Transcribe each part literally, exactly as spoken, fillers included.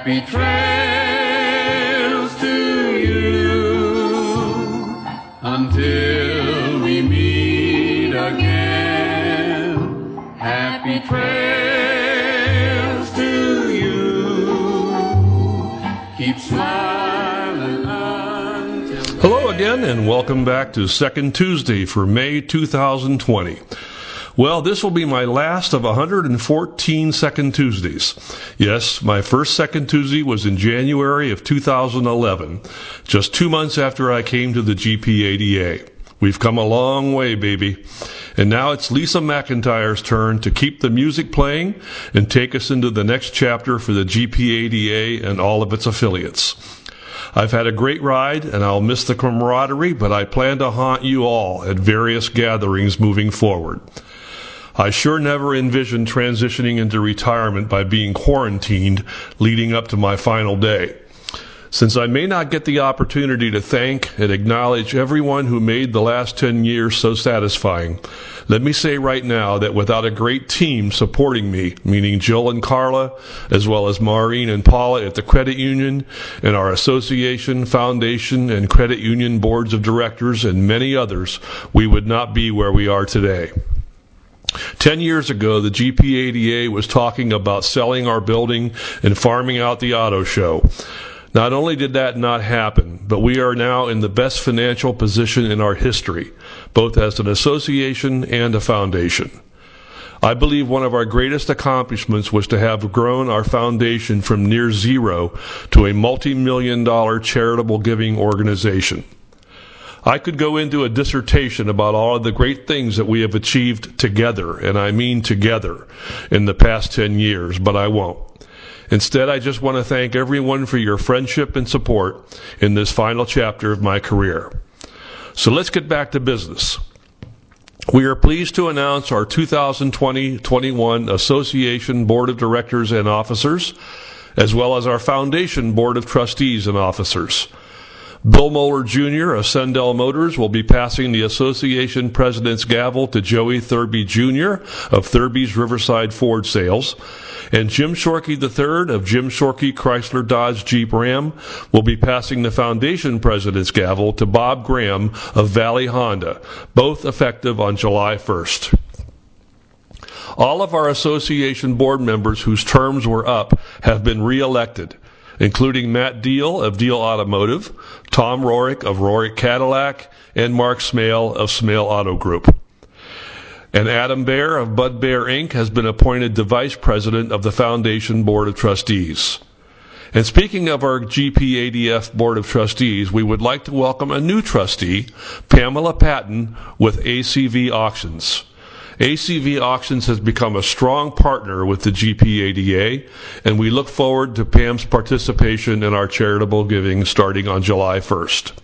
Happy trails to you until we meet again. Happy trails to you. Keep smiling until then. Hello again, and welcome back to Second Tuesday for May two thousand twenty. Well, this will be my last of one hundred fourteen Second Tuesdays. Yes, my first Second Tuesday was in January of two thousand eleven, just two months after I came to the G P A D A. We've come a long way, baby. And now it's Lisa McIntyre's turn to keep the music playing and take us into the next chapter for the G P A D A and all of its affiliates. I've had a great ride, and I'll miss the camaraderie, but I plan to haunt you all at various gatherings moving forward. I sure never envisioned transitioning into retirement by being quarantined leading up to my final day. Since I may not get the opportunity to thank and acknowledge everyone who made the last ten years so satisfying, let me say right now that without a great team supporting me, meaning Jill and Carla, as well as Maureen and Paula at the credit union, and our association, foundation, and credit union boards of directors, and many others, we would not be where we are today. Ten years ago, the G P A D A was talking about selling our building and farming out the auto show. Not only did that not happen, but we are now in the best financial position in our history, both as an association and a foundation. I believe one of our greatest accomplishments was to have grown our foundation from near zero to a multi-million dollar charitable giving organization. I could go into a dissertation about all of the great things that we have achieved together, and I mean together, in the past ten years, but I won't. Instead, I just want to thank everyone for your friendship and support in this final chapter of my career. So let's get back to business. We are pleased to announce our two thousand twenty twenty-one Association Board of Directors and Officers, as well as our Foundation Board of Trustees and Officers. Bill Moeller Junior of Sendell Motors will be passing the Association President's gavel to Joey Thurby Junior of Thurby's Riverside Ford Sales, and Jim Shorkey the third of Jim Shorkey Chrysler Dodge Jeep Ram will be passing the Foundation President's gavel to Bob Graham of Valley Honda, both effective on July first. All of our association board members whose terms were up have been re-elected, including Matt Deal of Deal Automotive, Tom Rorick of Rorick Cadillac, and Mark Smale of Smale Auto Group. And Adam Bear of Bud Bear Incorporated has been appointed the Vice President of the Foundation Board of Trustees. And speaking of our G P A D F Board of Trustees, we would like to welcome a new trustee, Pamela Patton with A C V Auctions. A C V Auctions has become a strong partner with the G P A D A, and we look forward to Pam's participation in our charitable giving starting on July first.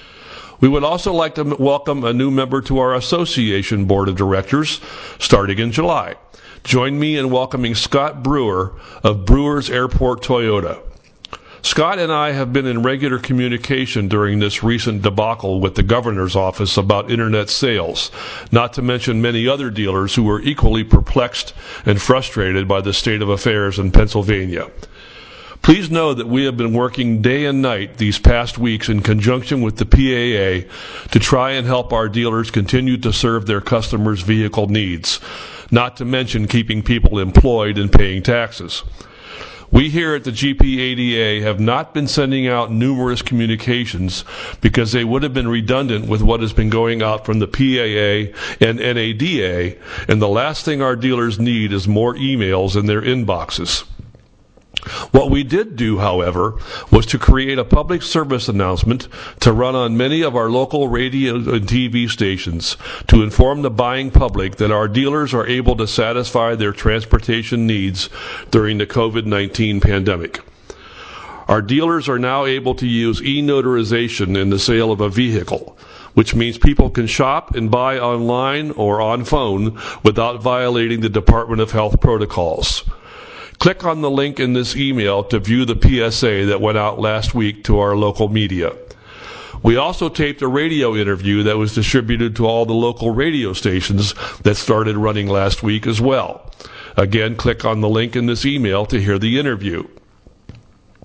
We would also like to welcome a new member to our Association Board of Directors starting in July. Join me in welcoming Scott Brewer of Brewers Airport Toyota. Scott and I have been in regular communication during this recent debacle with the governor's office about internet sales, not to mention many other dealers who were equally perplexed and frustrated by the state of affairs in Pennsylvania. Please know that we have been working day and night these past weeks in conjunction with the P A A to try and help our dealers continue to serve their customers' vehicle needs, not to mention keeping people employed and paying taxes. We here at the G P A D A have not been sending out numerous communications because they would have been redundant with what has been going out from the P A A and N A D A, and the last thing our dealers need is more emails in their inboxes. What we did do, however, was to create a public service announcement to run on many of our local radio and T V stations to inform the buying public that our dealers are able to satisfy their transportation needs during the COVID nineteen pandemic. Our dealers are now able to use e-notarization in the sale of a vehicle, which means people can shop and buy online or on phone without violating the Department of Health protocols. Click on the link in this email to view the P S A that went out last week to our local media. We also taped a radio interview that was distributed to all the local radio stations that started running last week as well. Again, click on the link in this email to hear the interview.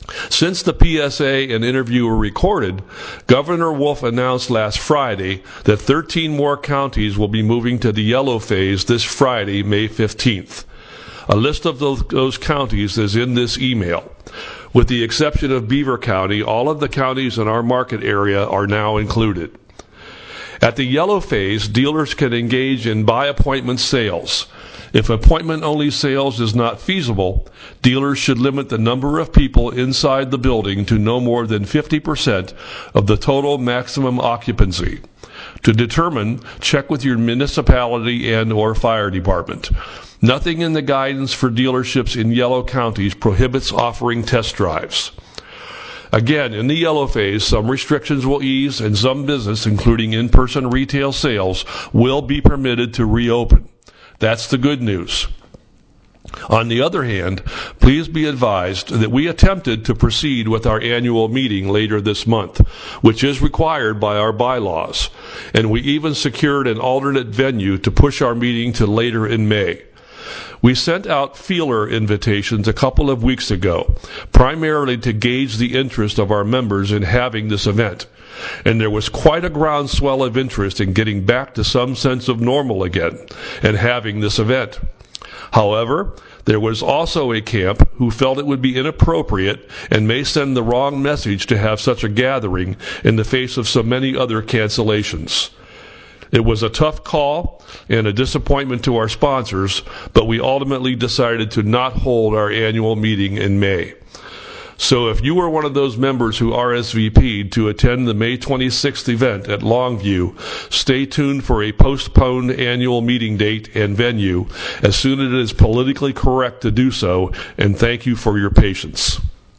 Since the P S A and interview were recorded, Governor Wolf announced last Friday that thirteen more counties will be moving to the yellow phase this Friday, May fifteenth. A list of those, those counties is in this email. With the exception of Beaver County, all of the counties in our market area are now included. At the yellow phase, dealers can engage in by-appointment sales. If appointment-only sales is not feasible, dealers should limit the number of people inside the building to no more than fifty percent of the total maximum occupancy. To determine, check with your municipality and or fire department. Nothing in the guidance for dealerships in yellow counties prohibits offering test drives. Again, in the yellow phase, some restrictions will ease and some business, including in-person retail sales, will be permitted to reopen. That's the good news. On the other hand, please be advised that we attempted to proceed with our annual meeting later this month, which is required by our bylaws, and we even secured an alternate venue to push our meeting to later in May. We sent out feeler invitations a couple of weeks ago, primarily to gauge the interest of our members in having this event. And there was quite a groundswell of interest in getting back to some sense of normal again and having this event. However, there was also a camp who felt it would be inappropriate and may send the wrong message to have such a gathering in the face of so many other cancellations. It was a tough call and a disappointment to our sponsors, but we ultimately decided to not hold our annual meeting in May. So if you were one of those members who R S V P'd to attend the May twenty-sixth event at Longview, stay tuned for a postponed annual meeting date and venue as soon as it is politically correct to do so, and thank you for your patience.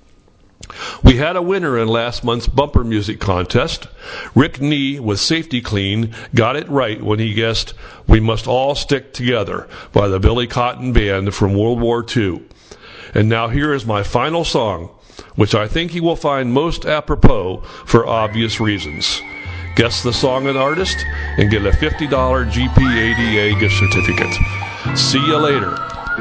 We had a winner in last month's bumper music contest. Rick Nee with Safety Clean got it right when he guessed "We Must All Stick Together" by the Billy Cotton Band from World War Two. And now here is my final song, which I think you will find most apropos for obvious reasons. Guess the song and artist and get a fifty dollars G P A D A gift certificate. See you later.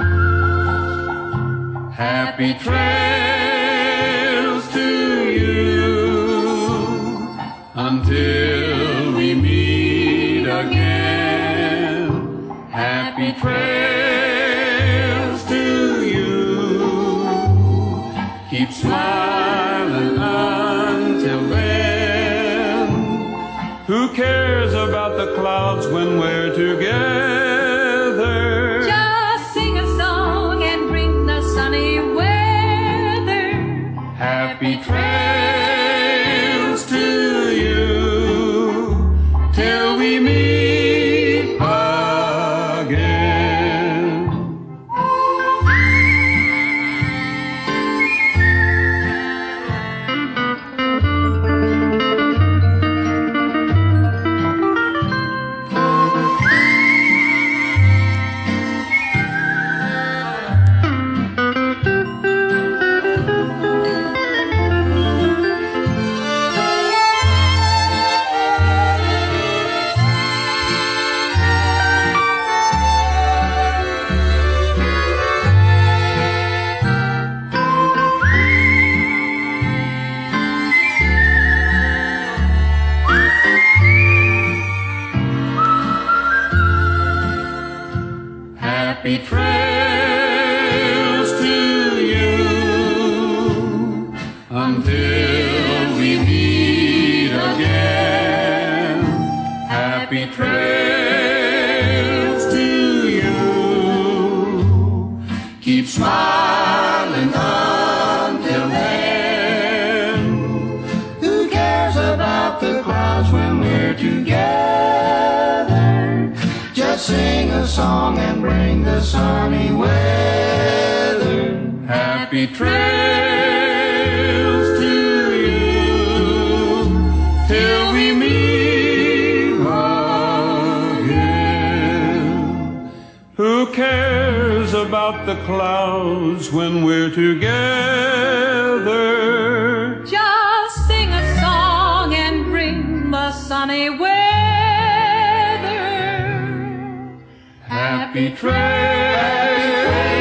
Happy trails to you until we meet again. Happy trails to you. Keep smiling until then. Who cares about the clouds when we're together? Just sing a song and bring the sunny weather. Happy trails to you till we meet again. Happy trails to you until we meet again. Happy trails to you. Keep smiling until then. Who cares about the clouds when we're together? Just sing a song and bring the sunny weather. Happy trails to you till we meet again. Who cares about the clouds when we're together? Just sing a song and bring the sunny weather. Happy trails.